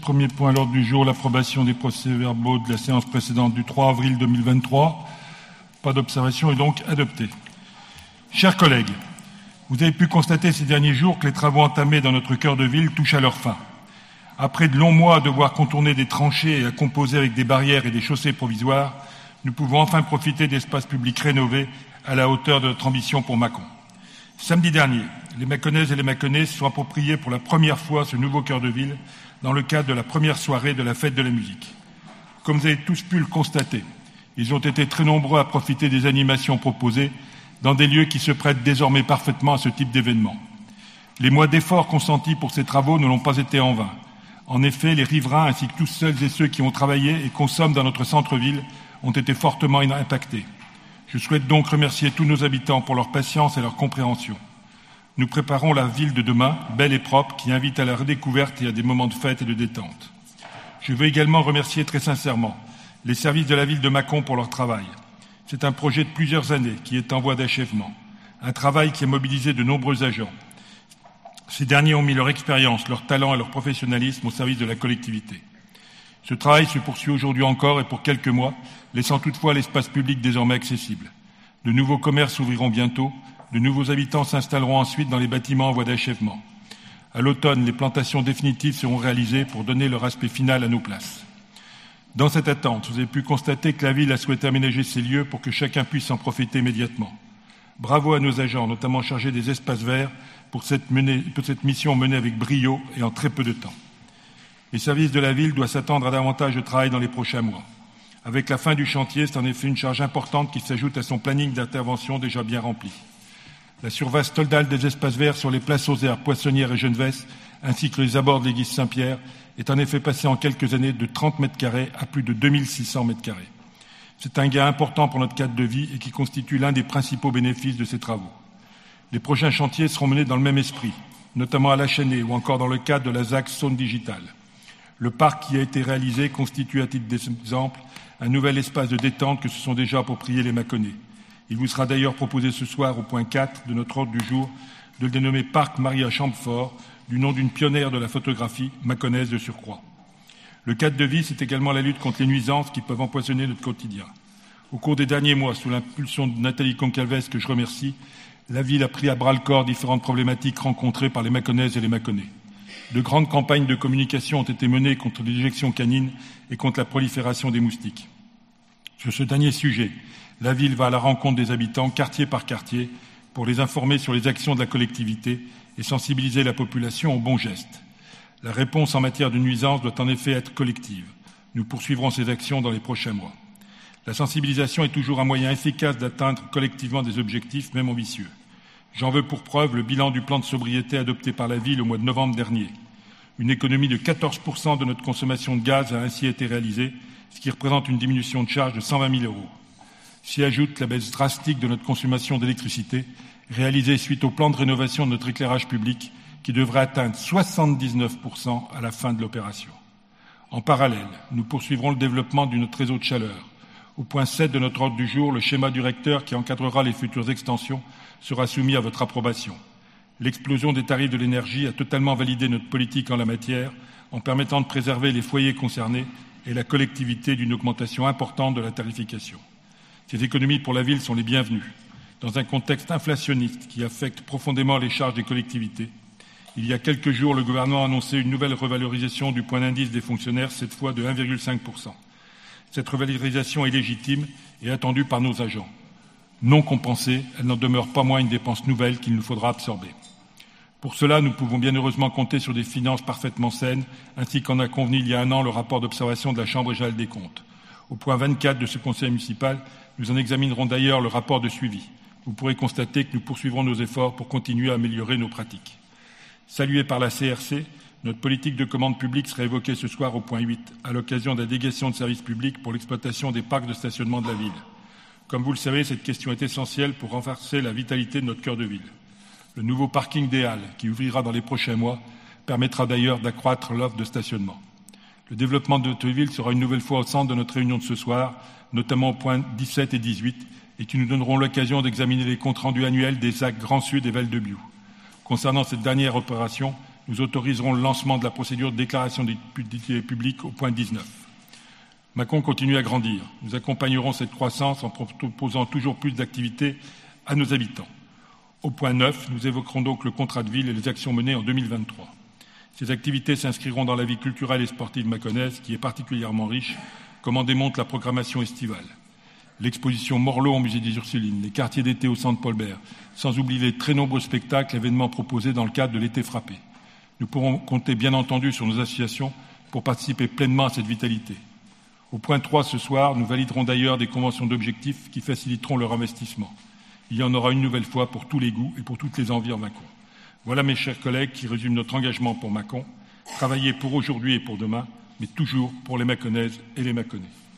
Premier point à l'ordre du jour, l'approbation des procès-verbaux de la séance précédente du 3 avril 2023. Pas d'observation est donc adopté. Chers collègues, vous avez pu constater ces derniers jours que les travaux entamés dans notre cœur de ville touchent à leur fin. Après de longs mois à devoir contourner des tranchées et à composer avec des barrières et des chaussées provisoires, nous pouvons enfin profiter d'espaces publics rénovés à la hauteur de notre ambition pour Mâcon. Samedi dernier, les Mâconnaises et les Mâconnais se sont appropriés pour la première fois ce nouveau cœur de ville dans le cadre de la première soirée de la fête de la musique. Comme vous avez tous pu le constater, ils ont été très nombreux à profiter des animations proposées dans des lieux qui se prêtent désormais parfaitement à ce type d'événement. Les mois d'efforts consentis pour ces travaux ne l'ont pas été en vain. En effet, les riverains ainsi que tous celles et ceux qui ont travaillé et consomment dans notre centre-ville ont été fortement impactés. Je souhaite donc remercier tous nos habitants pour leur patience et leur compréhension. Nous préparons la ville de demain, belle et propre, qui invite à la redécouverte et à des moments de fête et de détente. Je veux également remercier très sincèrement les services de la ville de Mâcon pour leur travail. C'est un projet de plusieurs années qui est en voie d'achèvement. Un travail qui a mobilisé de nombreux agents. Ces derniers ont mis leur expérience, leur talent et leur professionnalisme au service de la collectivité. Ce travail se poursuit aujourd'hui encore et pour quelques mois, laissant toutefois l'espace public désormais accessible. De nouveaux commerces ouvriront bientôt. De nouveaux habitants s'installeront ensuite dans les bâtiments en voie d'achèvement. À l'automne, les plantations définitives seront réalisées pour donner leur aspect final à nos places. Dans cette attente, vous avez pu constater que la ville a souhaité aménager ces lieux pour que chacun puisse en profiter immédiatement. Bravo à nos agents, notamment chargés des espaces verts, pour cette mission menée avec brio et en très peu de temps. Les services de la ville doivent s'attendre à davantage de travail dans les prochains mois. Avec la fin du chantier, c'est en effet une charge importante qui s'ajoute à son planning d'intervention déjà bien rempli. La surface totale des espaces verts sur les places aux Aires, Poissonnière et Genevesse, ainsi que les abords de l'église Saint-Pierre, est en effet passé en quelques années de 30 mètres carrés à plus de 2600 mètres carrés. C'est un gain important pour notre cadre de vie et qui constitue l'un des principaux bénéfices de ces travaux. Les prochains chantiers seront menés dans le même esprit, notamment à La Chênaie ou encore dans le cadre de la ZAC Saône Digitale. Le parc qui a été réalisé constitue à titre d'exemple un nouvel espace de détente que se sont déjà appropriés les Mâconnais. Il vous sera d'ailleurs proposé ce soir au point 4 de notre ordre du jour de le dénommer Parc Maria Champfort, du nom d'une pionnière de la photographie, mâconnaise de surcroît. Le cadre de vie, c'est également la lutte contre les nuisances qui peuvent empoisonner notre quotidien. Au cours des derniers mois, sous l'impulsion de Nathalie Concalves, que je remercie, la ville a pris à bras-le-corps différentes problématiques rencontrées par les Mâconnaises et les Mâconnais. De grandes campagnes de communication ont été menées contre l'éjection canine et contre la prolifération des moustiques. Sur ce dernier sujet, la ville va à la rencontre des habitants, quartier par quartier, pour les informer sur les actions de la collectivité et sensibiliser la population aux bons gestes. La réponse en matière de nuisances doit en effet être collective. Nous poursuivrons ces actions dans les prochains mois. La sensibilisation est toujours un moyen efficace d'atteindre collectivement des objectifs, même ambitieux. J'en veux pour preuve le bilan du plan de sobriété adopté par la ville au mois de novembre dernier. Une économie de 14% de notre consommation de gaz a ainsi été réalisée, ce qui représente une diminution de charge de 120 000 €. S'y ajoute la baisse drastique de notre consommation d'électricité, réalisée suite au plan de rénovation de notre éclairage public, qui devrait atteindre 79% à la fin de l'opération. En parallèle, nous poursuivrons le développement de notre réseau de chaleur. Au point 7 de notre ordre du jour, le schéma du recteur qui encadrera les futures extensions sera soumis à votre approbation. L'explosion des tarifs de l'énergie a totalement validé notre politique en la matière, en permettant de préserver les foyers concernés et la collectivité d'une augmentation importante de la tarification. Ces économies pour la ville sont les bienvenues. Dans un contexte inflationniste qui affecte profondément les charges des collectivités, il y a quelques jours, le gouvernement a annoncé une nouvelle revalorisation du point d'indice des fonctionnaires, cette fois de 1,5%. Cette revalorisation est légitime et attendue par nos agents. Non compensée, elle n'en demeure pas moins une dépense nouvelle qu'il nous faudra absorber. Pour cela, nous pouvons bien heureusement compter sur des finances parfaitement saines, ainsi qu'en a convenu il y a un an le rapport d'observation de la Chambre régionale des comptes. Au point 24 de ce conseil municipal, nous en examinerons d'ailleurs le rapport de suivi. Vous pourrez constater que nous poursuivrons nos efforts pour continuer à améliorer nos pratiques. Salué par la CRC, notre politique de commande publique sera évoquée ce soir au point 8, à l'occasion de la délégation de services publics pour l'exploitation des parcs de stationnement de la ville. Comme vous le savez, cette question est essentielle pour renforcer la vitalité de notre cœur de ville. Le nouveau parking des Halles, qui ouvrira dans les prochains mois, permettra d'ailleurs d'accroître l'offre de stationnement. Le développement de notre ville sera une nouvelle fois au centre de notre réunion de ce soir, notamment au point 17 et 18, et qui nous donneront l'occasion d'examiner les comptes rendus annuels des ZAC Grand Sud et Val de Biou. Concernant cette dernière opération, Nous autoriserons le lancement de la procédure de déclaration d'utilité publique au point 19. Mâcon continue à grandir. Nous accompagnerons cette croissance en proposant toujours plus d'activités à nos habitants. Au point 9, nous évoquerons donc le contrat de ville et les actions menées en 2023. Ces activités s'inscriront dans la vie culturelle et sportive mâconnaise, qui est particulièrement riche, comme en démontre la programmation estivale. L'exposition Morlot au musée des Ursulines, les quartiers d'été au centre Paul-Bert, sans oublier les très nombreux spectacles et événements proposés dans le cadre de l'été frappé. Nous pourrons compter bien entendu sur nos associations pour participer pleinement à cette vitalité. Au point 3 ce soir, nous validerons d'ailleurs des conventions d'objectifs qui faciliteront leur investissement. Il y en aura une nouvelle fois pour tous les goûts et pour toutes les envies en Mâcon. Voilà, mes chers collègues, qui résument notre engagement pour Mâcon. Travailler pour aujourd'hui et pour demain, mais toujours pour les Mâconnaises et les Mâconnais.